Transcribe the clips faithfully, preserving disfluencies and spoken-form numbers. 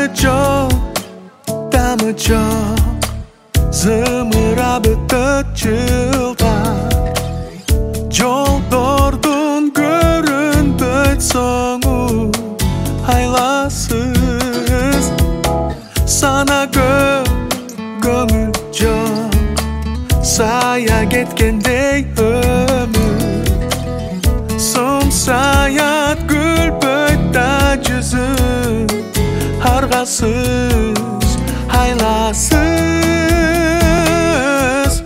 жоқ, дамы жоқ, зымырап өтті жылдар. Жолдордун көрінбөйт соңу айласыз. Сана көп көңіл жоқ, сая кеткендей өмір. Сумсаят күлбөйт да жүзі, арғасыз, айласыз.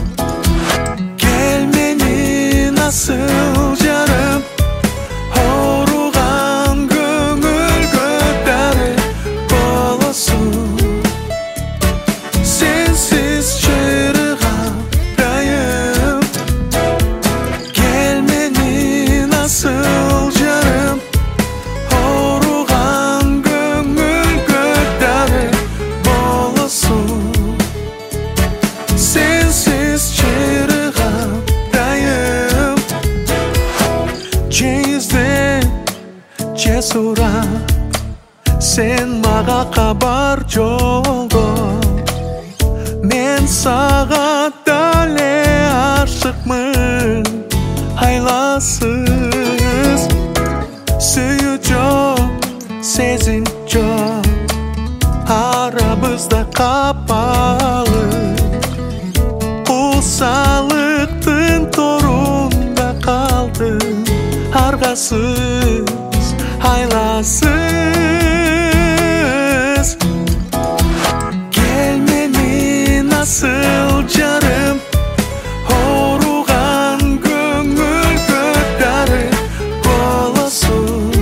Кел менин асыл жарым, ауруған көңіл көтәріп болосун. Сенсіз шырыған дайым. Кел менин асыл жарым, ауруған көңіл көтәріп болосун. Сенсіз шырыған дайым. Же іздеп, же сұрап, сен маға хабар жолдо. Мен саға дәле ашықмын, айласыз. Сүйі жоқ, сезім жоқ, арабызда қапалы. Құсалықтың торында қалды, арғасыз, айласыз. Кел менин асыл жарым, ауруған көңіл көтәріп болосун.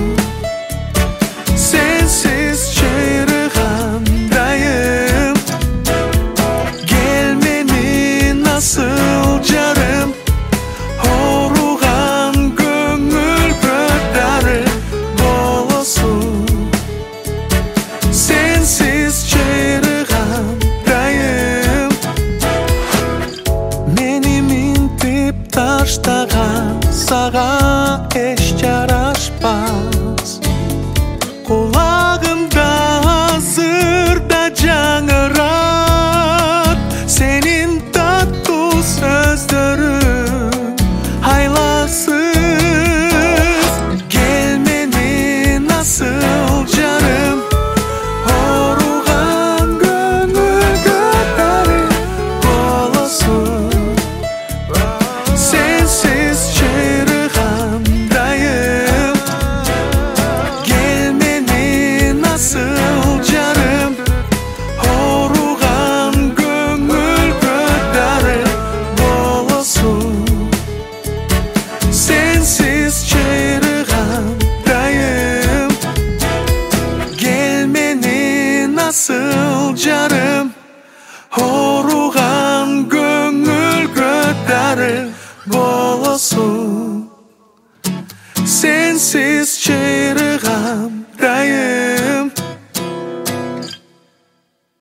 Сенсіз шырыған дайым. Кел менин асыл жарым, ауруған көңіл көтәріп болосун. Сенсіз шырыған дайым. Мени минтип таштаған саға еш жарашпас. Құлағымда азырда жаңырат сенин таттуу сөздөрүң, айласыз. Кел менин асыл жарым, ауруған көңіл көтәріп болосун. Сенсіз шырыған дайым. Кел менин асыл жарым, ауруған көңіл көтәріп болосун. Сенсіз шырыған дайым. Кел менин асыл жарым, ауруған көңіл көтәріп болосун.